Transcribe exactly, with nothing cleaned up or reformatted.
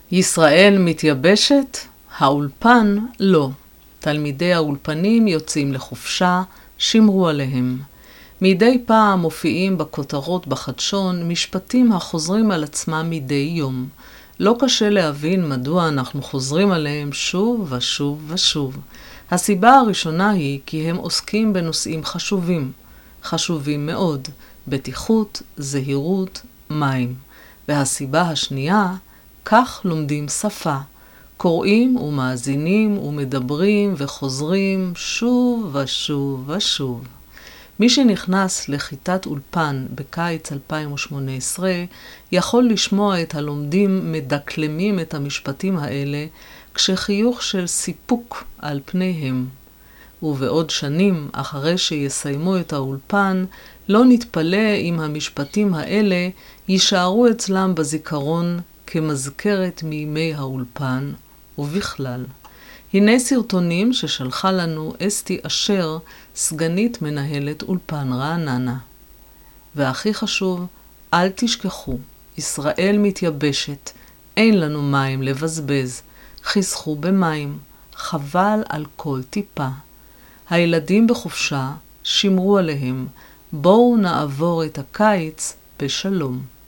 ישראל מתייבשת, האולפן לא. תלמידי האולפנים יוצאים לחופשה, שמרו עליהם. מדי פעם מופיעים בכותרות בחדשון משפטים החוזרים על עצמם מדי יום. לא קשה להבין מדוע אנחנו חוזרים עליהם שוב ושוב ושוב. הסיבה הראשונה היא כי הם עוסקים בנושאים חשובים. חשובים מאוד, בטיחות, זהירות, מים. והסיבה השנייה, כך לומדים שפה. קוראים ומאזינים ומדברים וחוזרים שוב ושוב ושוב. מי שנכנס לכיתת אולפן בקיץ אלפיים ושמונה עשרה יכול לשמוע את הלומדים מדקלמים את המשפטים האלה כשחיוך של סיפוק על פניהם. ובעוד שנים אחרי שיסיימו את האולפן לא נתפלא אם המשפטים האלה יישארו אצלם בזיכרון כמזכרת מימי האולפן ובכלל. הנה סרטונים ששלחה לנו אסתי אשר, סגנית מנהלת אולפן רעננה. והכי חשוב, אל תשכחו, ישראל מתייבשת, אין לנו מים לבזבז, חסכו במים, חבל על כל טיפה. הילדים בחופשה, שמרו עליהם, בואו נעבור את הקיץ בשלום.